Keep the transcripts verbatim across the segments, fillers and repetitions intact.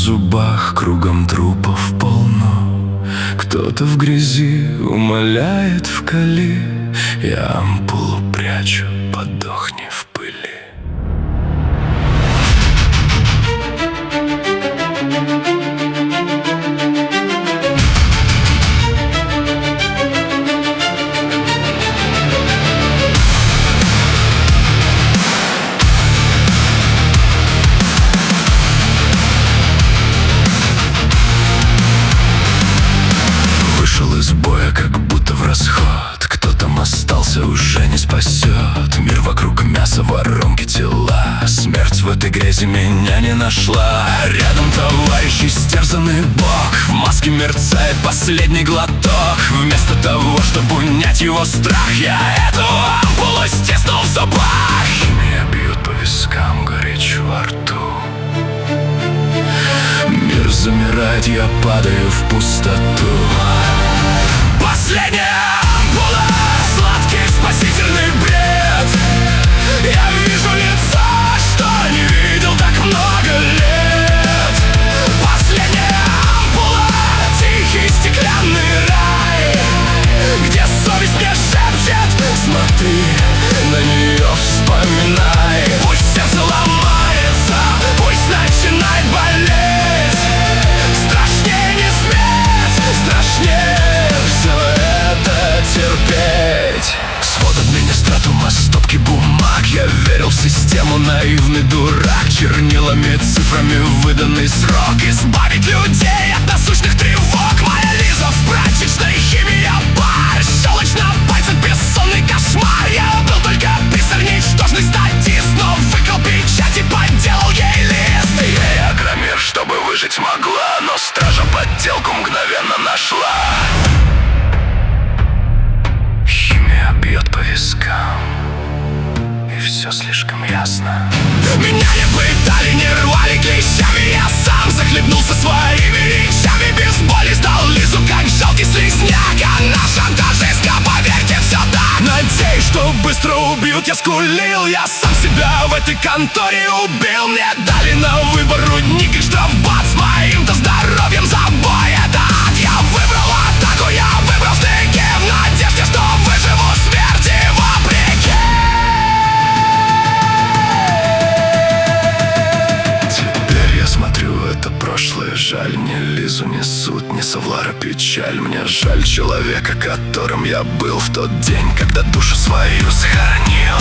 зубах, кругом трупов полно. Кто-то в грязи умоляет в кали, я ампулу прячу, подохни в пыли. Из боя, как будто в расход. Кто там остался, уже не спасет. Мир вокруг мяса, воронки, тела. Смерть в этой грязи меня не нашла. Рядом товарищ, истерзанный бок. В маске мерцает последний глоток. Вместо того, чтобы унять его страх, я эту ампулу стиснул в зубах. Меня бьют по вискам, горечь во рту. Мир замирает, я падаю в пустоту. Последняя ампула, сладкий спасительный бред. Я вижу лицо, что не видел так много лет. Последняя ампула, тихий стеклянный рай, где совесть мне шепчет: смотри, на нее вспоминай. Пусть сердце ломается, пусть начинает болеть. Страшнее не смерть, страшнее терпеть. Свод администратума, стопки бумаг. Я верил в систему, наивный дурак. Чернилами, цифрами выданный срок. Избавить людей от насущных тревог. Моя Лиза в прачечной, химия, бар. Щелочь на пальцах, бессонный кошмар. Я был только писарь, ничтожный статист, но выкрал печать и подделал ей лист. Ей агромир, чтобы выжить могла, но стража подделку мгновенно нашла. Химия бьет по вискам, и все слишком ясно. Меня не пытали, не рвали клещами. Я сам захлебнулся своими речами. Без боли сдал Лизу, как жалкий слизняк. Она шантажистка, поверьте, все так. Надеюсь, что быстро убьют, я скулил. Я сам себя в этой конторе убил. Мне дали на выбор рудник и штрафбат. С моим-то здоровьем забой, это ад. Я выбрал атаку, я выбрал штыки, в надежде, что выживу смерти вопреки. Теперь я смотрю, это прошлое жаль. Ни Лизу, ни суд, ни Савлара печаль. Мне жаль человека, которым я был в тот день, когда душу свою сохранил.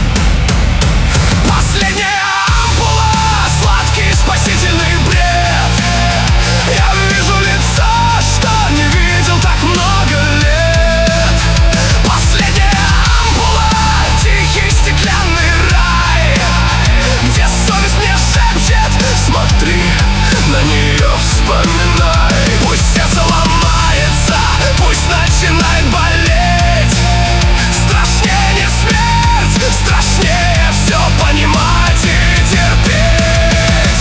Последняя ампула, сладкий спасительный бред. Я вижу лицо, что не видел так много лет. Последняя ампула, тихий стеклянный рай, где совесть мне шепчет: смотри, на нее вспоминай. Пусть сердце ломается, пусть начинает болеть. Страшнее не смерть, страшнее все понимать и терпеть.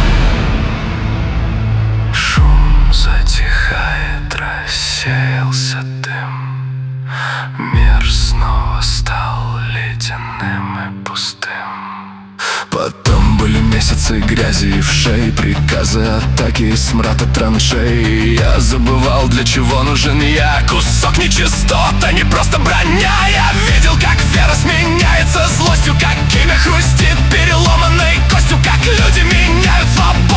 Шум затихает, рассеялся дым. Мир снова стал ледяным и пустым. Потом были месяцы грязи и вшей, приказы, атаки, смрад от траншей. Я забывал, для чего нужен я. Кусок нечистот, а не просто броня. Я видел, как вера сменяется злостью, как имя хрустит переломанной костью, как люди меняют свободу.